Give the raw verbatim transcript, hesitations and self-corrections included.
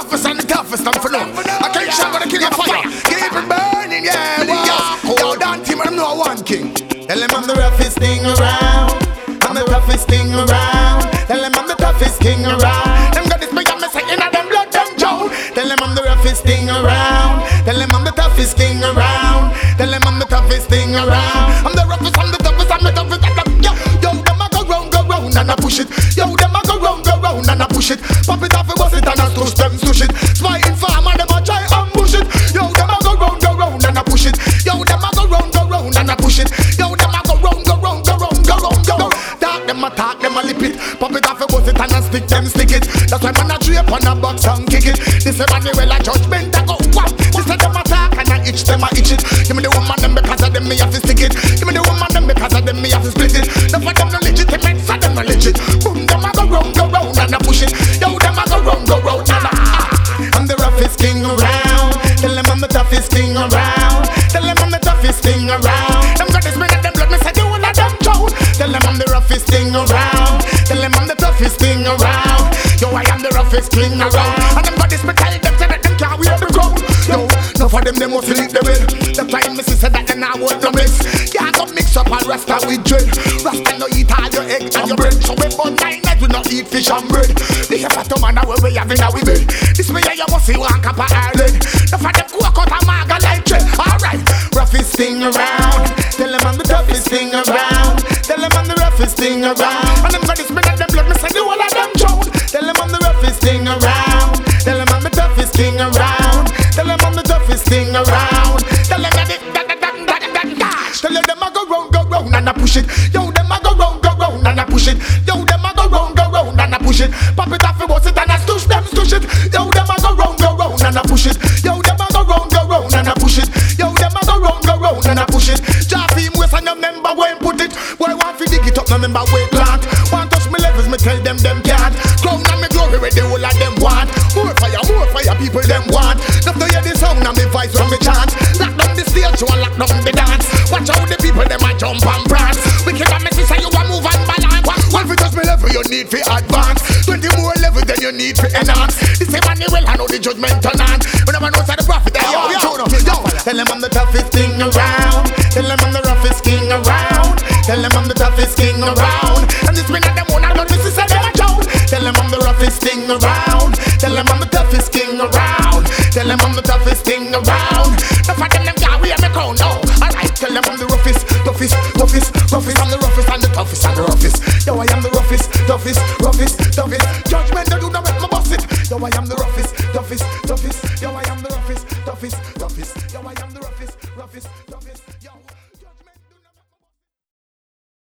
roughest and the toughest, I'm for now. I can't shot gonna kill your fire. Keep it burning, yeah. Yo, yo, Dan team, I'm not one king. Tell him I'm the roughest thing around. I'm the toughest thing around. Tell him I'm the toughest king around. Them got this big and me saying that them blood them Joe. Tell him I'm the roughest thing around. Tell him I'm the toughest thing around. Tell him I'm the toughest thing around. I'm the roughest, I'm the toughest, I'm the toughest. Yo, yo, them a go round, go round and I push it. Yo, them a go round, go round and I push it. Pop it off, it was it and I touch them, touch it. Spy informer, them a try ambush it. Yo, them a go round, go round and I push it. Yo, them a go round, go round and I push it. Yo, them a go round, go round, go round, go round, go round. Talk them a talk, them a lip it. Pop it off, it was it and I stick them, stick it. That's why man a drape on a box and kick it. This is man well a judgment I go wow. This is them a talk and I itch them a itch it. Give me the woman them because of them me have to stick it. Give me the woman them because of them me have to split it. Now for them no legitimate, for them no legit. Boom, them a go round, go round and I push it. Yo, them a go round, go round and I ah. I'm the roughest king around. Tell them I'm the toughest king around. Tell them I'm the toughest thing around. Them got this bring at them blood, me say do all of them chow. Tell them I'm the roughest thing around. Tell them I'm the toughest thing around. Yo, I am the roughest king around. And them got this me tell them say that them can't wear the crown. Yo, no for them, they must leave the will. The time me say that then I won't no miss. Can't go mix up and rasta with dread. Rasta no eat all your egg and your bread. So we burn nine night we not eat fish and bread. The fat man a way we have in our bed. This me yeah you must see one cup of Ireland. No for them cook out a maga like dread. Alright, roughest thing around. Tell them I'm the toughest thing around. Tell them I'm the roughest thing around. And them got this me at them blood me say do all of them chow. Tell them I'm the roughest thing around. Tell them I'm the toughest thing around. Tell them I'm the toughest thing around. Tell them that it, that, that, that, that, that, that. Tell them them I go round, go round and I push it. Yo, them I go round, go round and I push it. Yo, them I go round, go round and I push it. Pop it off, it was it and I stush them, stush it. Yo, them I go round, go round and I push it. Yo, them I go round, go round and I push it. Yo, them I go round, go round and I push it. Jaffy him waist and no member where him put it. Boy, want fi dig it up, no member where plant. Want touch me levels, me tell them them can't. Crown and me glory where the whole of them want. More fire, more fire, people them want. Not to hear the sound and me voice from me chant. Lock down the stage, you a lock down the dance. Watch out the people them a jump and prance. We keep a message say you a move and balance. One fi touch me level, you need fi advance. Twenty more levels, then you need fi enhance. This same man well, I know the judgment on hand. We never know say the prophet. Yo, yo, yo, yo. Tell them I'm the toughest thing around. Tell them I'm the roughest king around. Tell them I'm the toughest king around. And this man at them one, I know this is a them a joke. Tell them I'm the roughest thing around. Tell them I'm the toughest king around. Tell them I'm the toughest thing around. No for them them can't wear me crown, no. Alright, tell them I'm the roughest, toughest, toughest, roughest. I'm the roughest and the toughest and the roughest. Yo, I am the roughest, toughest, roughest, toughest. Judgment they do not make me bust it. Yo, I am the roughest, toughest, toughest. Yo, I am the roughest, toughest, toughest. Yo, I am the roughest, roughest, toughest.